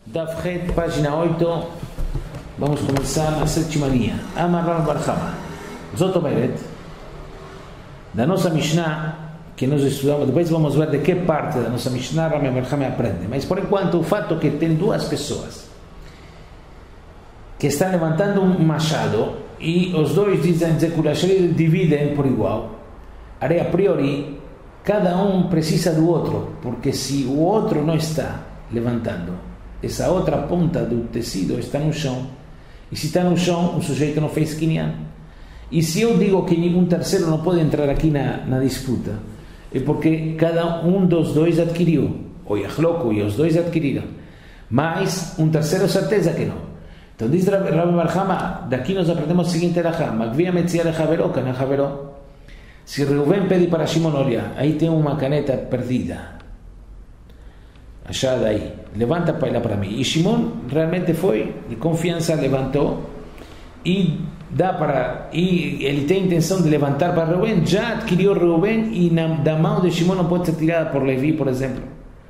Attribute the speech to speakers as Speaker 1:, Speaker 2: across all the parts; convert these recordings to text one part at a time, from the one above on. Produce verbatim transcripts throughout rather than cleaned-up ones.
Speaker 1: Daf Het, página oito, vamos começar a sétima linha. Amar Rav bar Chama. Zot omeret, da nossa Mishnah, que nós estudamos, depois vamos ver de que parte da nossa Mishnah Rav bar Chama aprende. Mas por enquanto o fato é que tem duas pessoas que estão levantando um machado e os dois dizem que dividem por igual. A priori, cada um precisa do outro, porque se o outro não está levantando, essa outra ponta do tecido está no chão, e se está no chão, o sujeito não fez kinyan. E se eu digo que nenhum terceiro não pode entrar aqui na, na disputa, é porque cada um dos dois adquiriu, ou Yachloko, e os dois adquiriram, mas um terceiro certeza que não. Então diz Rav bar Chama, daqui nós aprendemos o seguinte alahá: Magvia metzia lechaveró, kana chaveró. Se Reuven pede para Shimon, olha, aí tem uma caneta perdida, achada aí, levanta para ela para mim. E Shimon realmente foi de confiança, levantou e dá para, e ele tem a intenção de levantar para Reuven, já adquiriu Reuven, e na, da mão de Shimon não pode ser tirada por Levi, por exemplo,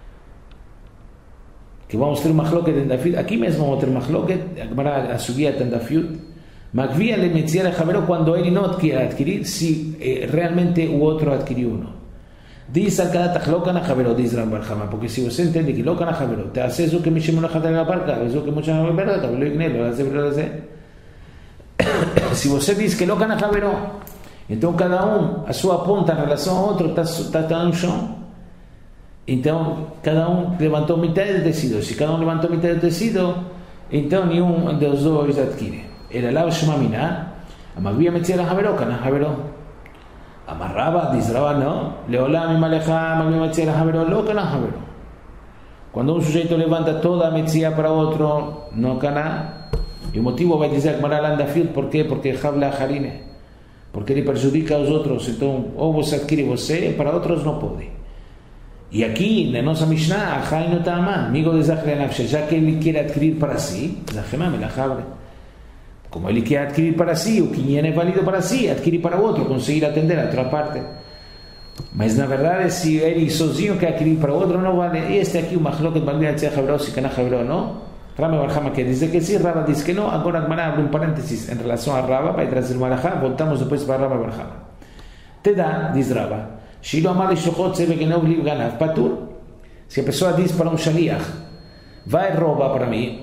Speaker 1: que vamos ter machloket em Dafiut. Aqui mesmo vamos ter machloket, agora a subida em Dafiut. Magvia le metzia lechaveró, quando ele não adquirir, se eh, realmente o outro adquiriu ou não. Diz Al-Kadat lo kana chaveró, diz Rav bar Chama, porque se você entende que lo kana chaveró, te hace isso que me chama na jata na barca, isso que mucha não é verdade, lo ignelo, hace verdade. Se você diz que lo kana chaveró, então cada um a sua ponta em relação ao outro está está, está no chão. Então cada um levantou metade do tecido. Se cada um levantou metade do tecido, então nenhum dos dois adquire. Era lá o Shemamina, a Magvia metzia lechaveró, kana chaveró. Amarraba, diz Rava, não. Leolá mi maleja, Magvia metzia lechaveró, lo kana chaveró. Quando um sujeito levanta toda a metzia para outro, não kana. E o motivo vai dizer que Maralanda Dafiut, por quê? Porque habla harine, porque ele prejudica os outros. Então, ou você adquire você, para outros não pode. E aqui, na nossa Mishnah, a Chai não está a mão, amigo de Zachre Nafshe, já que ele quer adquirir para si, Zachemam, ele abre. Como ele quer adquirir para si, o que é válido para si, adquirir para o outro, conseguir atender a outra parte. Mas na verdade, se ele sozinho quer adquirir para o outro, não vale. E este aqui, o machloket Magvia metzia lechaveró, se kana chaveró, não? Rav bar Chama quer dizer que sim, Rava diz que não. Agora a abre um parênteses em relação a Rava, vai trazer uma alahá, voltamos depois para Rav bar Chama. Te dá, diz Rava, Shilo amar lishlochot tzeve genov liv ganav patur. Se a pessoa diz para um shaliach, vai roubar para mim,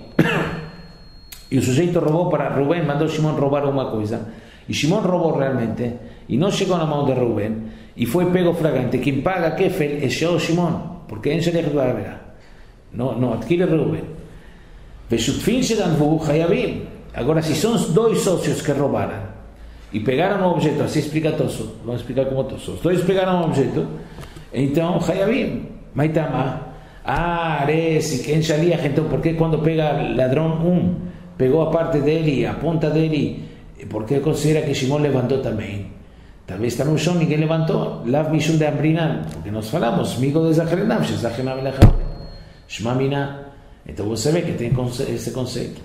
Speaker 1: e o sujeito roubou para Reuven, mandou Shimon roubar uma coisa, e Shimon roubou realmente, e não chegou na mão de Reuven, e foi pego flagrante, quem paga kefel é o Shimon, porque é em shaliach do Arabera, não, não adquire Reuven. Veshutfin sheganvu chayavim. Agora, se são dois sócios que roubaram e pegaram o objeto, assim explica Tosso, vamos explicar como Tosso, os dois pegaram o objeto, então chayavim, maitama, ah, esse em shaliach, então por que quando pega ladrão um, pegou a parte dele, a ponta dele, porque considera que Shimon levantou também? Talvez está no chão, ninguém levantou. Lav mishum de ambrinan, porque nós falamos, amigo de Zachrenam, Zachrenam lechav, Shmamina. Então você vê que tem esse conceito.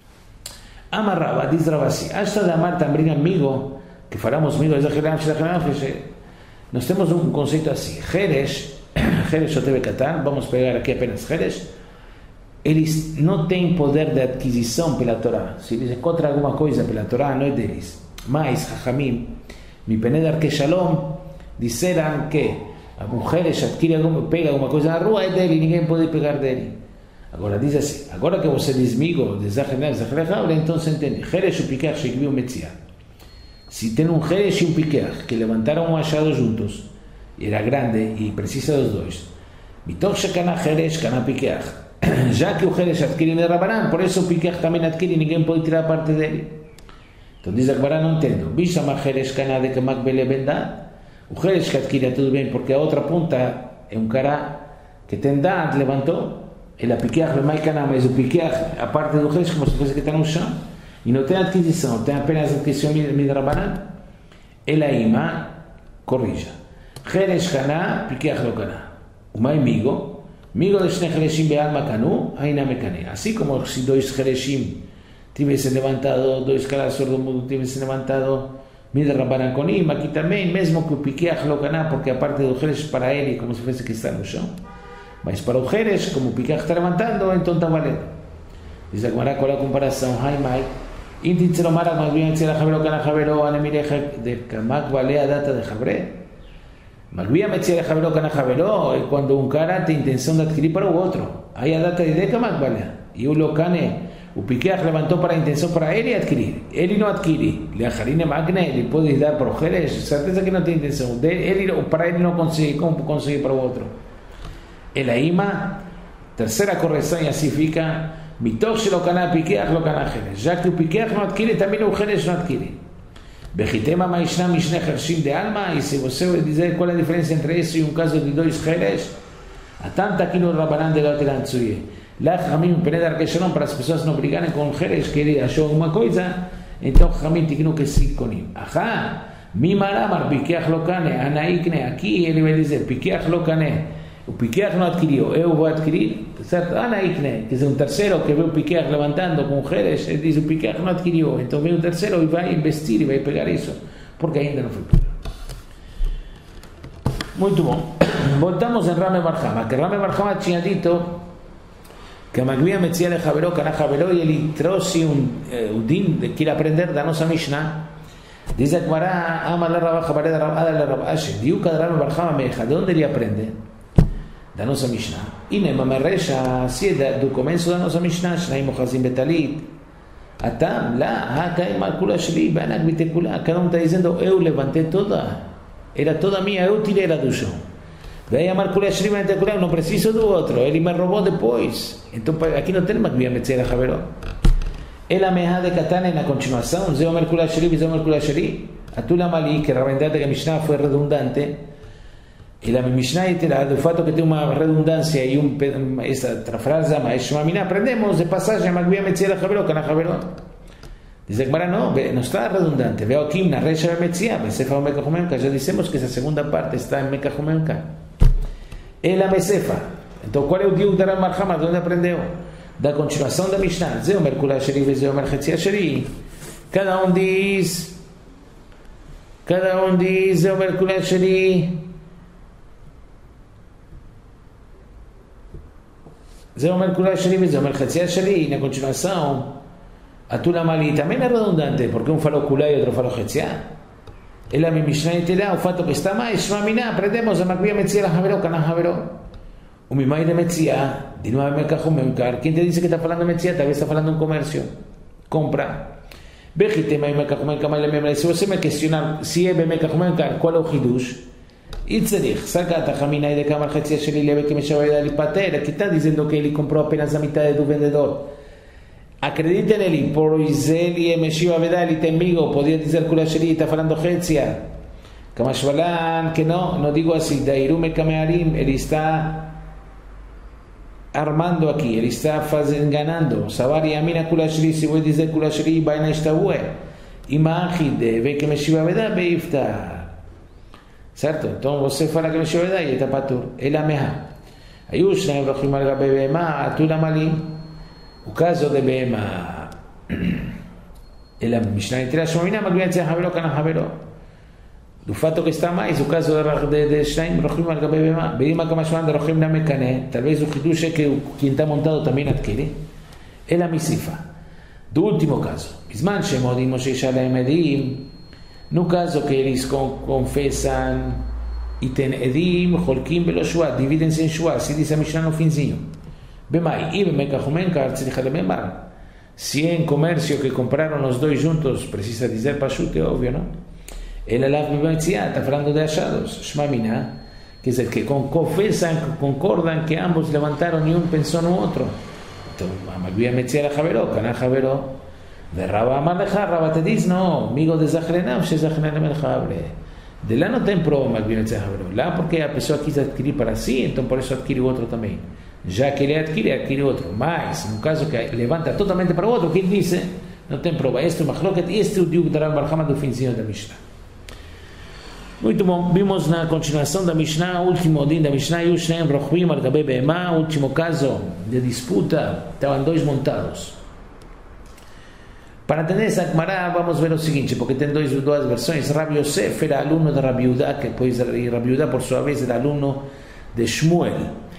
Speaker 1: Amarrava, diz Rava assim, hasta de amar também amigo, que falamos amigo de Zachrenam, Zachrenam, nós temos um conceito assim, Jeresh, Jeresh Oteve Katan, vamos pegar aqui apenas Jeresh, eles não têm poder de aquisição pela Torá. Se eles encontram alguma coisa pela Torá, não é deles. Mas, Chachamim, Mipnei Darkei Shalom, disseram que a mulher adquire alguma, pega alguma coisa na rua, é dele, ninguém pode pegar dele. Agora diz assim, agora que você diz amigo de Zachrenam, Zachrenam, então se entende. Jeresh e o Piquer, Shekvi o Metzia. Se tem um Jeresh e um Piquer que levantaram um machado juntos, era grande e precisa dos dois. Mitoch Shekana Jeresh, Kana Piquer. Já que o Jeresh adquire de Rabanan, por isso o Piquer também adquire, ninguém pode tirar a parte dele. Então diz Agbará, não entendo. Bishama Jeresh Kana de Kamak Bele Bendat. O Jeresh que adquire tudo bem, porque a outra ponta é um cara que tem dad, levantou. Ele a Piquer, mas o Piquer, a parte do Jeresh, como se fosse que está no chão, e não tem adquisição, tem apenas adquisição de Rabanan. Ele a ima, corrija. Jeresh Kana, Piquer lo Kana. Uma amigo. Amigo de Shnei Jereshim be'alma kanu, ainda me cane. Assim como se dois Jereshim tivessem levantado, dois caras sordomudos tivessem levantado Midra Rabbanan Konim, aqui também, mesmo que o Piqueach lo caná, porque a parte do Jeresh para ele, como se fosse que está no chão. Mas para o Jeresh, como o Piqueach está levantando, então está valendo. Dice Gemara con la comparación, Haimai, Inti Mara, más bien Tzera Javero, Kana Javero, Anemireja de Kamak Balea Data de Jabre. Malvía Metzera Javero, Kana Javero, cuando un cara tiene intención de adquirir para otro. Hay data de Kamak Balea. Y un locane. Upiqueaj levantó para intención para él y adquirir. Él y no adquiere. Le ajarine magne, le puedes dar por mujeres. Certeza que no tiene intención. De él y para él no consigue. ¿Cómo consigue para otro? El aima, tercera corrección, y así fica. Mitox lo cana piqueaj lo cana jeres. Ya que upiqueaj no adquiere, también mujeres no adquiere. Vejitema maishna mishne hershim de alma. Y si usted dice cuál es la diferencia entre eso y un caso de dos jeres, a tanta aquí no rabarán de la otra anzuye. La Jamín Penedar que Shalom para las personas no brigaran con mujeres que le ayudó una cosa, entonces Jamín tiene que sí con él. Ajá, mi maramar piqueaj locane, anaikne, aquí él me dice piqueaj locane, o piqueaj no adquirió, yo voy a adquirir, ¿cierto? Anaikne, que es un tercero que ve un piqueaj levantando con mujeres, él dice piqueaj no adquirió, entonces ve un tercero y va a investir y va a pegar eso, porque ainda no fue pegado. Muy bien, voltamos en Rame Barjama, que Rame Barjama chinadito. Que Magvía Metzia le Javero, Kana Javero, y el introsi un din quiere aprender, danos a Mishnah. Dice Akmara, ama la Rabba Jabareda Rabada la Rabba Ashe, Diuka de Rame Barjama Meja, ¿de dónde le aprende? Danos a Mishnah. Y Nema Meresha, si es de comienzo danos a Mishnah, Shnaim Mojazim Betalit. Atam, la, acá hay Malkula Shli, Banak Vitekula, cada uno está diciendo, eu levanté toda, era toda mía, eu tiré la tuya. Veía Marcula Shriva en Tecular, no preciso de otro, él me robó después. Entonces aquí no tenemos que ver a Metzera Javero. El ameja de Katana en la continuación, Zeo Marcula Shriva y Zeo Marcula Shriva. Atula Mali, que realmente que Mishnah fue redundante. Y la Mishnah y el fato que tiene una redundancia y un, esta frase, Maeshmamina, aprendemos de pasaje, Magvía Metzera Javero, Kana Javero. Dice que no, no está redundante. Veo aquí una recha de Metzia, Mesefa o Meca Jumenka. Ya decimos que esa segunda parte está en Meca Jumenka. El Mesefa. Entonces, ¿cuál es el diuk de Rame Barjama? ¿Dónde aprendió? Da continuación de Mishnah. Zeo Merkula Sheri y Zeo Merchetzia Sheri. Cada uno dice, cada uno dice Zeo Merkula Sheri. Zeo Merkula Sheri y Zeo Merchetzia Sheri. En la continuación, Atula Mali también es redundante, porque un falo Kula y otro falo Chetzia. El ami Mishnah y Tela, un fato que está más, Shmamina, aprendemos a Magvía Metzia la Javero, Kana Javero. Un mimai de Metzia, de nuevo Meca Jumencar. ¿Quién te dice que está hablando de Metzia? Tal vez está hablando de un comercio. Compra. Vejite, mai Meca Jumencar, mai le membre. Si vos me cuestionar si es Meca Jumencar, ¿cuál es el Hidush? Itzerich, saca a Tajamina y de Kamar Chetzia Sheli, le ve que me lleva a dar el patera. ¿Qué está diciendo que él compró apenas la mitad de tu vendedor? Acrediten él, por Isel y Meshiva Vedal y Temigo, podía decir Kula Sheri, está hablando Hetzia. Kamashvalan, que no, no digo así, Dairume Kamearim, él está armando aquí, él está ganando. Savari Amina Kula Sheri, si voy a decir Kula Sheri, vaina esta hue. Imagine, ve que Meshiva Vedal, veifta. ¿Cierto? Entonces, vos para que Meshiva Vedal y está patur. El Ameha. Ayushna, Ibrahim Alga Bebema, Atula Malim. O caso de Bema, el Mishnah entera Shomina, Magvía Metzia Javero, Kana Javero. El fato que está más, o caso de de Shnaim, Rohim al Gabe Bema, Bedima Kamashman de Rohim Namekane, tal vez un hidush que quien está montado también adquiere. El Amisifa. Do último caso. Bisman Shemodim Moshe Shalem Edim, no caso que ellos confesan y ten Edim, Holkim Belo Shua, divídense en Shua, así dice Mishnah no finzinho. Bemai, y Meca Jumenka, Tzidjalememar. Si en comercio que compraron los dos juntos, precisa decir Pashute, obvio, ¿no? El Alaf Metzia está hablando de hallados, Shmamina, que es el que confesan, concordan que ambos levantaron y un pensó no otro. Entonces, Magvía Metzia la Javero, Kana Javero, de Rabba Amaleja, Rabba te dice, no, amigo de Zahrenam, She Zahrenam el Jabre. De la no ten pro Magvía Metzia Javero, la porque empezó aquí a adquirir para sí, entonces por eso adquirió otro también. Ya que le adquiere, adquiere otro. Más, en un caso que levanta totalmente para otro, ¿quién dice? No ten prueba. Esto es Mahloket y este es el Diuk de Rame Barjama del fin de Mishnah. Muy bien, vimos la continuación de Mishnah, último din de Mishnah, Yushneem Rochvim al Gabe Bema, último caso de disputa, estaban dos montados. Para entender esa Gemara vamos a ver lo siguiente, porque tienen dos, dos versiones. Rabbi Yosef era alumno de Rabbi Yehuda, que pues Rabbi Yehuda por su vez era alumno de Shmuel.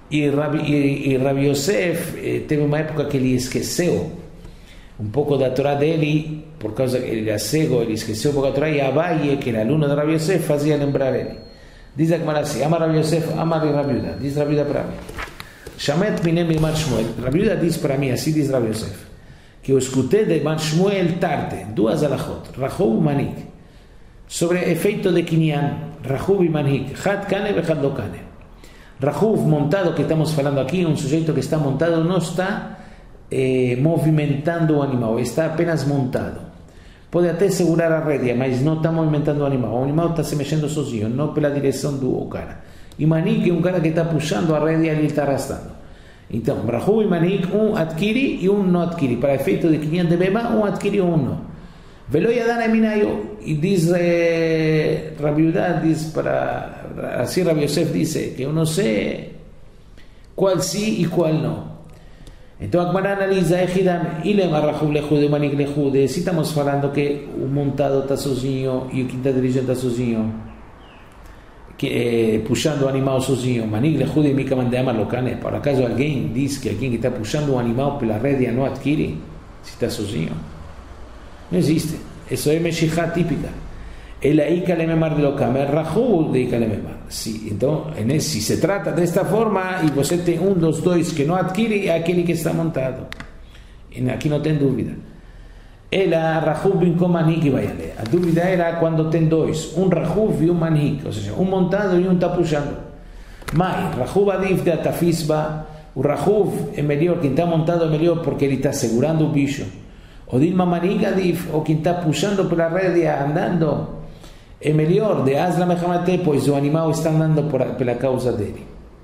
Speaker 1: E Rabi, e, e Rabi Yosef eh, teve uma época que ele esqueceu um pouco da Torá dele, por causa que ele era cego, ele esqueceu um pouco da Torá, e Abaye, que era aluno de Rabi Yosef, fazia lembrar ele. Diz a Gemara assim, ama Rabi Yosef, ama Rabi Yehuda, diz Rabi Yehuda para mim. Shamet minem de Mar Shmuel, Rabi Yehuda diz para mim, assim diz Rabi Yosef, que eu escutei de Mar Shmuel tarde, duas alachot, Rahub e Manik, sobre efeito de Kinyan, Rahub e Manik, Had Kane e Had Lo Kane. Rahub montado, que estamos falando aqui, um sujeito que está montado, não está eh, movimentando o animal, está apenas montado. Pode até segurar a rédea, mas não está movimentando o animal. O animal está se mexendo sozinho, não pela direção do cara. E Manik é um cara que está puxando a rédea e ele está arrastando. Então, Rahub e Manik, um adquire e um não adquire. Para efeito de Kinyan de Bema, um adquire e um não. Velo Yadan Eminayo, e diz eh, Rabi Yehuda, diz para, assim Rabi Yosef diz que eu não sei qual sim e qual não. Então a Gemara analisa Ejidam, Ilem Rahub Lejude, Manik Lejude, se estamos falando que o montado está sozinho e o que está dirigindo está sozinho, que, eh, puxando o animal sozinho, Manik Lejude e Mika Mandeama Locane, por acaso alguém diz que alguém que está puxando o animal pela rédea não adquire, se está sozinho? Não existe. Isso é mexicá típica. Ele aí que lememar de locame, Rahub de que lememar. Si, então, se se trata desta forma e você tem um dos dois que não adquire, é aquele que está montado. E aqui não tem dúvida. Ela Rahub com Manik vai ler. A dúvida era quando tem dois, um Rahub e um Manik, ou seja, um montado e um está puxando. Mas Rahub adif de atafisba, o Rahub é melhor, quem está montado é melhor porque ele está segurando o bicho. O Dilma Manik adif, ou quem está puxando pela rédea, andando, é melhor de Asla Mehamate, pois o animal está andando por, pela causa dele.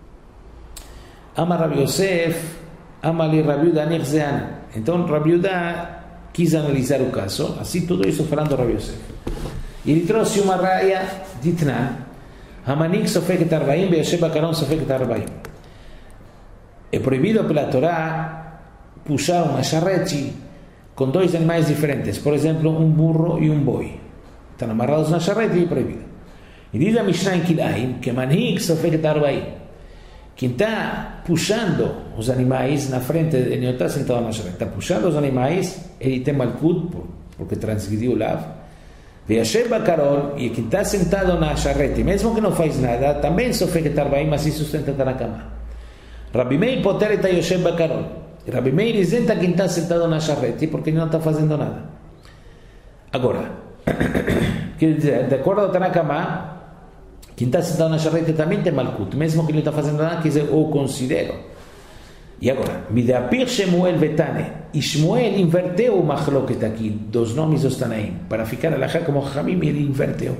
Speaker 1: Ama Rabi Yosef, ama ali Rabi Yehuda Nirzeana. Então Rabi Yehuda quis analisar o caso, assim tudo isso falando Rabi Yosef. E ele trouxe uma raia de Tnan, Hamanik Sofek Tarbaim, Beasheba Karon Sofek Tarbaim. É proibido pela Torá puxar uma charrete com dois animais diferentes, por exemplo, um burro e um boi. Estão amarrados na charrete e é proibido. E diz a Mishnah em Kilaim que Manik Sofek Tarbaim, quem está puxando os animais na frente, ele não está sentado na charrete, está puxando os animais, ele tem malkut, porque transgrediu o lav. Veasheba Karol, e quem está sentado na charrete, mesmo que não faz nada, também Sofek Tarbaim, mas se sustenta na cama. Rabi Meir poter eta Yosheba Karol. Rabi Meir isenta quem está sentado na charrete, porque ele não está fazendo nada. Agora, quer dizer, de acordo com Tanakama, quem está sentado na charrete também tem malkut, mesmo que ele não está fazendo nada, quer dizer, o considero. E agora, Mideapir Shemuel Betane, e Shmuel inverteu o machloket aqui, dos nomes dos Tanaim, para ficar alajá como Chachamim, ele inverteu.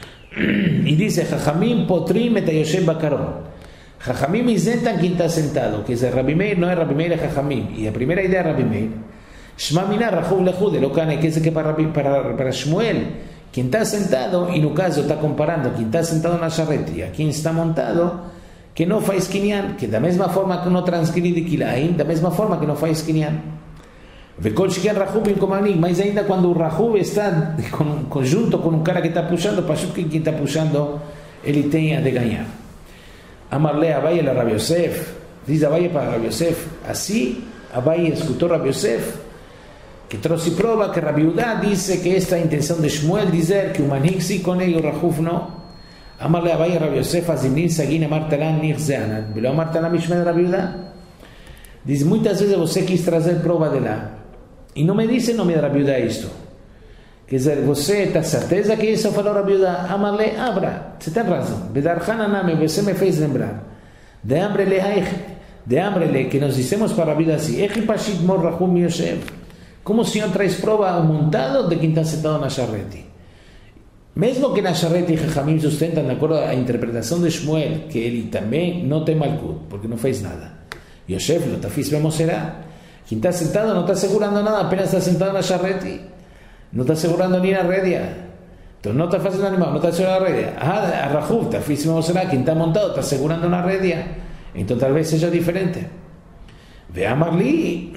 Speaker 1: E diz, Chachamim potrim et Yoshem Bakaron. Chachamim isentam quem está sentado, quer dizer, Rabi Meir não é Rabi Meir, é Chachamim. E a primeira ideia é Rabi Meir. Shma Minah Rahub Lejude, Lokane, quer dizer que para, para, para Shmuel, quem está sentado, e no caso está comparando quem está sentado na charrete e a quem está montado, que não faz Kinyan, que da mesma forma que não transgride Kilaim, da mesma forma que não faz Kinyan. Vekol Shiken Rahub em Komanik, mas ainda quando o Rahub está com, junto com um cara que está puxando, para que quem está puxando, ele tenha de ganhar. Amarle Abaye a Rabi Yosef, diz Abaye para Rabi Yosef, assim Abaye escutou Rabi Yosef, que trouxe prova que Rabi Yehuda disse que esta é a intenção de Shmuel dizer que o Manik sim com ele e o Rahub não. Amarle Abaye Rabi Yosef azimnin sagin amartalan nirzeanat, velo amartalan mishmel Rabi Yehuda. Diz, muitas vezes você quis trazer prova de lá e não me disse nome de Rabi Yehuda isto. Quer dizer, você está certeza que isso falou Rabi Yehuda? Amarle, abra, você tem razão. Bedarchan aname, você me fez lembrar. De amrele haich, de amrele, que nós dissemos para Rabi Yehuda assim, echi pashit mor Rahub Yosef. Como o senhor traz prova montado de quem está sentado na charrete? Mesmo que na charrete Chachamim sustentam, de acordo à interpretação de Shmuel, que ele também não tem malkut, porque não fez nada. Yosef, lo tafis vemos será. Quem está sentado não está segurando nada, apenas está sentado na charrete. Não está segurando nem a rédea. Então não está fazendo animal, não está segurando a rédea. Ah, a Rahub, tafis vemos será. Quem está montado está segurando na rédea. Então talvez seja diferente. Ve a Marli.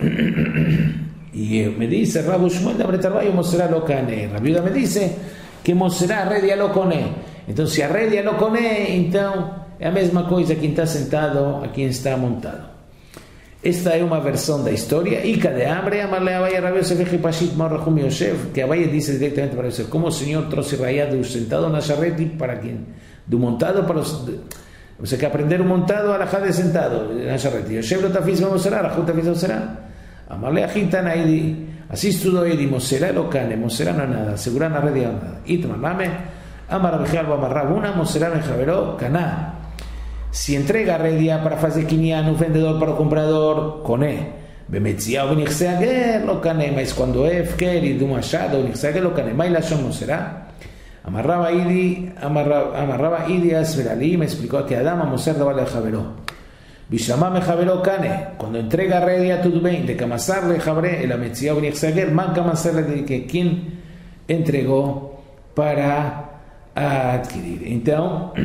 Speaker 1: E me dice Rabu Shmuel de Amretarbayo Moserá lo cane. Rabi Yehuda me dice que Moserá a rédea lo cone. Então se a rédea lo cone, então É a mesma coisa quem está sentado, a quem está montado. Esta é uma versão da história. E cadê Amre? Amarle Abaye Rabi Yosef Echipashit Marrahum Yosef, que Abaye diz diretamente para Yosef, como o Senhor trouxe Raya do sentado na charrete para quem? Do montado para os... Você quer aprender o montado, a la de sentado na charrete. Yosef lo tafiz vamos será, a juta fiz será. Amarle Ajitan Aidi, así estudou ele, Mosera lo cane, Mosera não é nada, segurar na rede não é nada. Itmaname, Amar Abijal Bamarrabuna, Mosera Mejaveró, Caná. Se entrega a rédea para fazer quinhá no vendedor para o comprador, coné. Bemetziá o Nixeager, lo cané. Mas quando é Fker e de um achado, o Nixeager, lo cané. Mas lá não será. Amarrava Idi, amarrava Idi a Asverali, me explicou que Adama Moser da Vale Javeró. Bishamá me Javeró cané. Quando entrega a rédea, tudo bem. De Kamasar le Javeré, el Ametziá o Nixeager, man Kamasar le que quem entregou para adquirir. Então.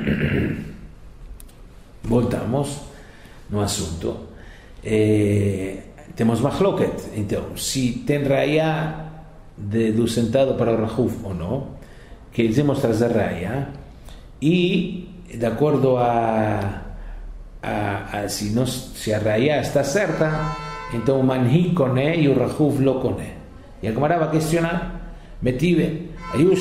Speaker 1: Voltamos no assunto. Eh, temos Mahloket. Então, se tem raia de, do sentado para o Rahuf ou não, que dizemos trazer raia, e de acordo a, a, a se, nos, se a raia está certa, então o Manhi coné e o Rahuf lo coné. E a Gemara vai questionar, Metive.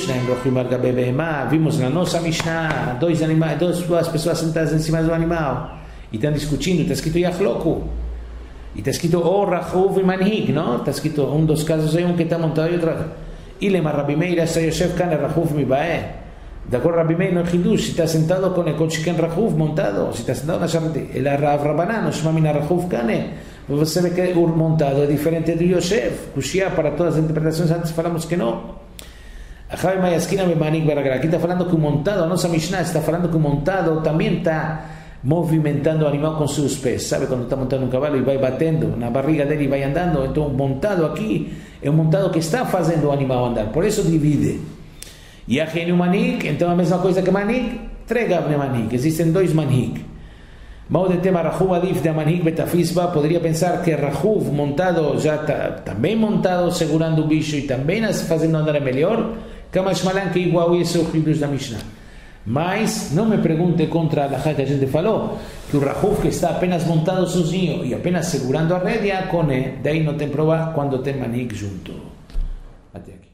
Speaker 1: Vimos na nossa Mishnah dois animais, duas, duas pessoas sentadas em cima do animal e estão discutindo. Está escrito Yachloku e está escrito O Rahuv e Manhig, não? Está escrito um dos casos é um que está montado e outro. E lema Rabi Meir essa Yosef Kane Rahuv Mibae. De acordo Rabi Meir no Hidush, se está sentado com o Chiken Rahuv montado, se está sentado na charrete, ele é Rav Rabanan, se chama Rahuv Kane. Você vê que o montado é diferente do Yosef. Kushia para todas as interpretações antes falamos que não. Aqui está falando que o montado, a nossa Mishnah está falando que o montado também está movimentando o animal com seus pés. Sabe quando está montando um cavalo e vai batendo na barriga dele e vai andando? Então o montado aqui é um montado que está fazendo o animal andar. Por isso divide. E a gênio manik, então a mesma coisa que manik, tregavne manik. Existem dois manik. Mal de tema Rahuv Adif de manik betafisba, poderia pensar que Rahuv montado já está também montado segurando o bicho e também fazendo andar melhor. Kamashmalan que igual isso os livros da Mishnah. Mas não me pergunte contra a halakha que a gente falou, que o Rahuv que está apenas montado sozinho e apenas segurando a rédea, daí não tem prova quando tem manik junto. Até aqui.